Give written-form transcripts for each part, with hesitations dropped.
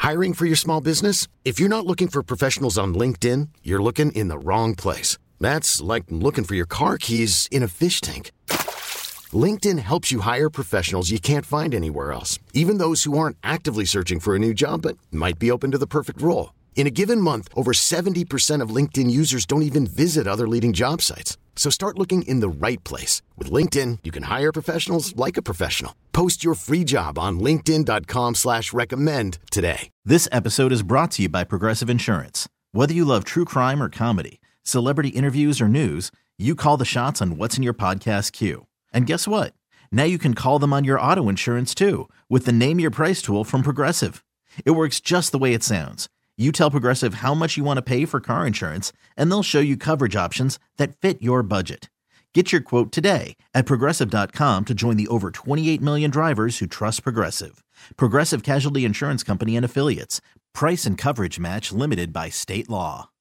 Hiring for your small business? If you're not looking for professionals on LinkedIn, you're looking in the wrong place. That's like looking for your car keys in a fish tank. LinkedIn helps you hire professionals you can't find anywhere else, even those who aren't actively searching for a new job but might be open to the perfect role. In a given month, over 70% of LinkedIn users don't even visit other leading job sites. So start looking in the right place. With LinkedIn, you can hire professionals like a professional. Post your free job on linkedin.com/recommend today. This episode is brought to you by Progressive Insurance. Whether you love true crime or comedy, celebrity interviews or news, you call the shots on what's in your podcast queue. And guess what? Now you can call them on your auto insurance too with the Name Your Price tool from Progressive. It works just the way it sounds. You tell Progressive how much you want to pay for car insurance, and they'll show you coverage options that fit your budget. Get your quote today at Progressive.com to join the over 28 million drivers who trust Progressive. Progressive Casualty Insurance Company and Affiliates. Price and coverage match limited by state law.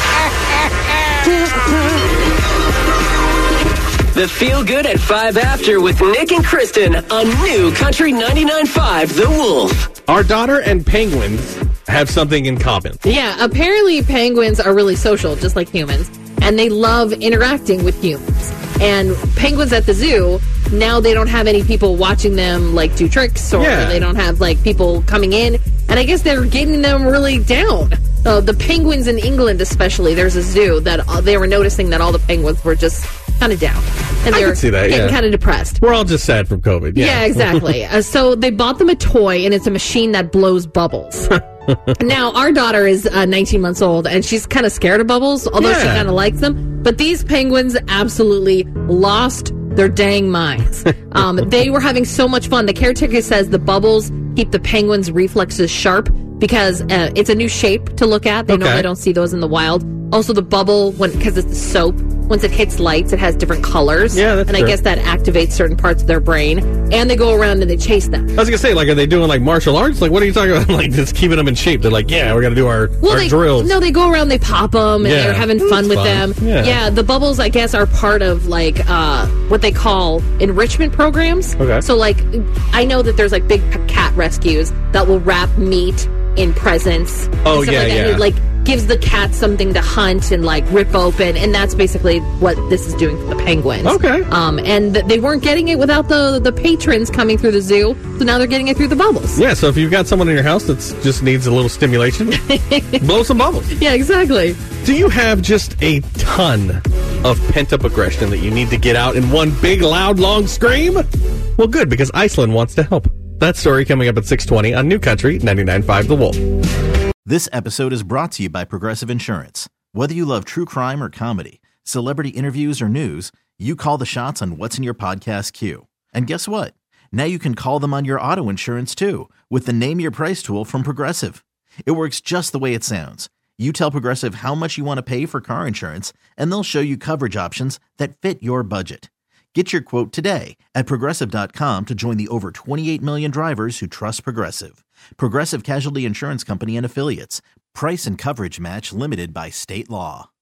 The Feel Good at 5 After with Nick and Kristen on New Country 99.5 The Wolf. Our daughter and penguins have something in common. Yeah, apparently penguins are really social, just like humans, and they love interacting with humans. And penguins at the zoo, now they don't have any people watching them, like, do tricks, or they don't have, like, people coming in. And I guess they're getting them really down. The penguins in England especially, there's a zoo that they were noticing that all the penguins were just kind of down. And I can see that, getting kind of depressed. We're all just sad from COVID. Yeah, exactly. So they bought them a toy, and it's a machine that blows bubbles. Now, our daughter is 19 months old, and she's kind of scared of bubbles, although she kind of likes them. But these penguins absolutely lost their dang minds. They were having so much fun. The caretaker says the bubbles keep the penguins' reflexes sharp because it's a new shape to look at. They normally don't see those in the wild. Also, the bubble, because it's soap, once it hits lights, it has different colors. Yeah, that's true. I guess that activates certain parts of their brain. And they go around and they chase them. I was going to say, like, are they doing, like, martial arts? Like, what are you talking about? Like, just keeping them in shape. They're like, yeah, we're going to do our drills. No, they go around, they pop them, and they're having fun with them. Yeah, the bubbles, I guess, are part of, like, what they call enrichment programs. Okay. So, like, I know that there's, like, big cat rescues that will wrap meat in presents. Oh, and stuff like that. And it, like, gives the cat something to hunt and, like, rip open, and that's basically what this is doing for the penguins. Okay. And they weren't getting it without the patrons coming through the zoo, so now they're getting it through the bubbles. Yeah, so if you've got someone in your house that just needs a little stimulation, blow some bubbles. Yeah, exactly. Do you have just a ton of pent-up aggression that you need to get out in one big, loud, long scream? Well, good, because Iceland wants to help. That story coming up at 6:20 on New Country 99.5 The Wolf. This episode is brought to you by Progressive Insurance. Whether you love true crime or comedy, celebrity interviews or news, you call the shots on what's in your podcast queue. And guess what? Now you can call them on your auto insurance too with the Name Your Price tool from Progressive. It works just the way it sounds. You tell Progressive how much you want to pay for car insurance, and they'll show you coverage options that fit your budget. Get your quote today at Progressive.com to join the over 28 million drivers who trust Progressive. Progressive Casualty Insurance Company and Affiliates. Price and coverage match limited by state law.